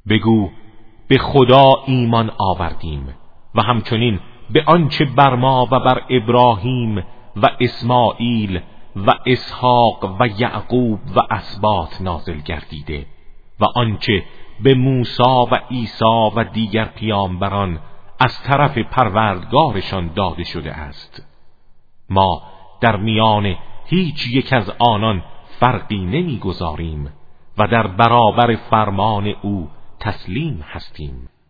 بگو به خدا ایمان آوردیم و همچنین به آنچه بر ما و بر ابراهیم و اسماعیل و اسحاق و یعقوب و اسباط نازل گردیده و آنچه به موسی و عیسی و دیگر پیامبران از طرف پروردگارشان داده شده است. ما در میان هیچ یک از آنان فرقی نمیگذاریم و در برابر فرمان او تسلیم هستیم.